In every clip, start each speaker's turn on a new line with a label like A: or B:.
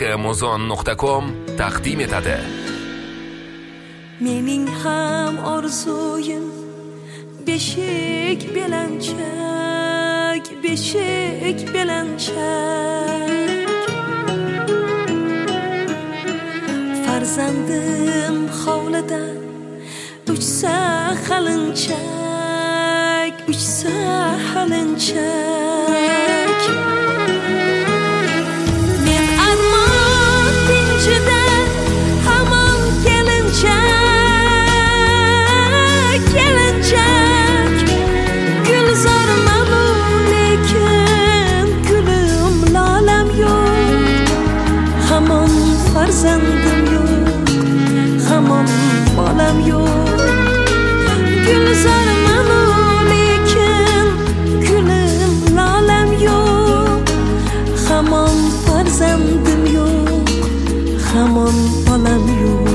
A: Amazon.com taqdim etadi.
B: Mening ham orzuyim beshik belanchak, beshik belanchak. Farzandim hovlida uchsa halinchak, uchsa halinchak. Men armon tinchida hamon kelinchak, kelinchak. Gulzorman lekin gulim lolam yo'q. Hamon farzandim yo'q, hamon bolam yo'q. Gulzorman lekin gulim lolam yo'q. Hamon farzandim yo'q, hamon bolam yo'q.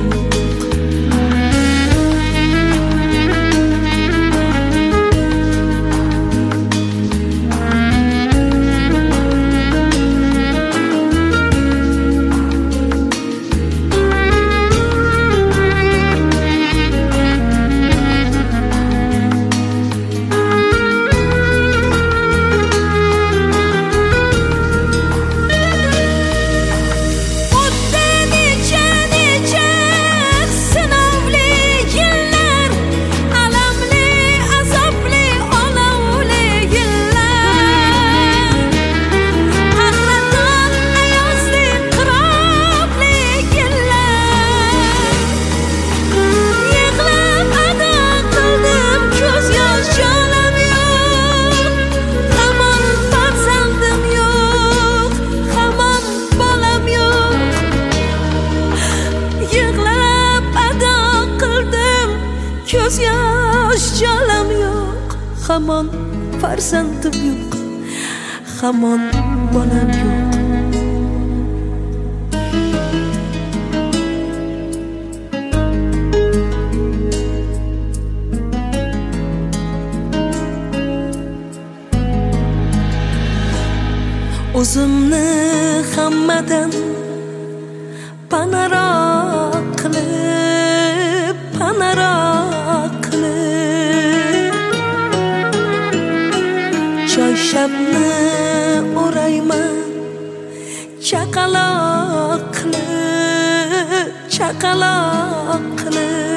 B: Ko'z yosh jolam yo'q, hamon farzandim yo'q, hamon bolam yo'q. O'zimni hammadan panaroq qilib, panaroq qilib choyshabni o'rayman, chaqaloq qilib, chaqaloq qilib.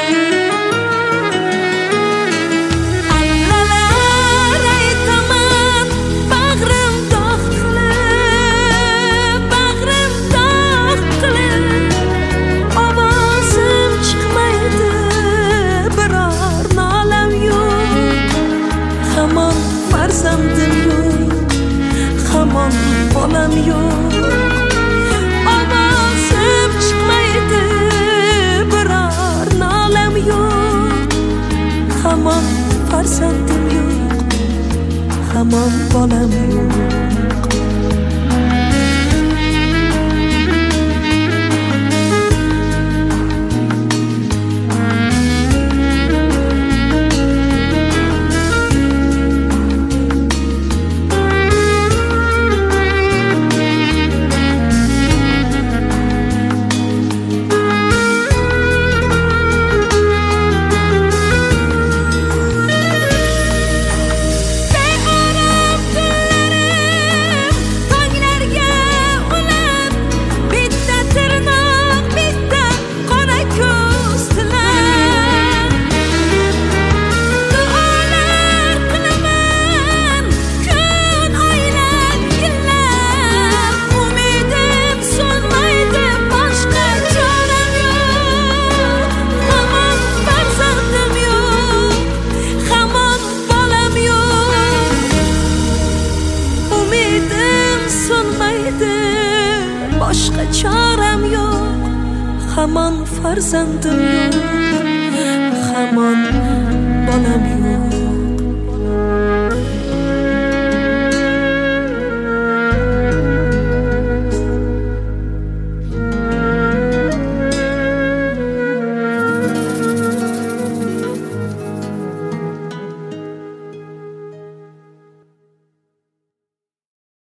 B: Farzandim yo'q, hamon bolam yo'q. Ovozim chiqmaydi, biror nolam yo'q. Hamon farzandim yo'q, hamon bolam yo'q. Boshqa choram yo'q, hamon farzandim yo'q.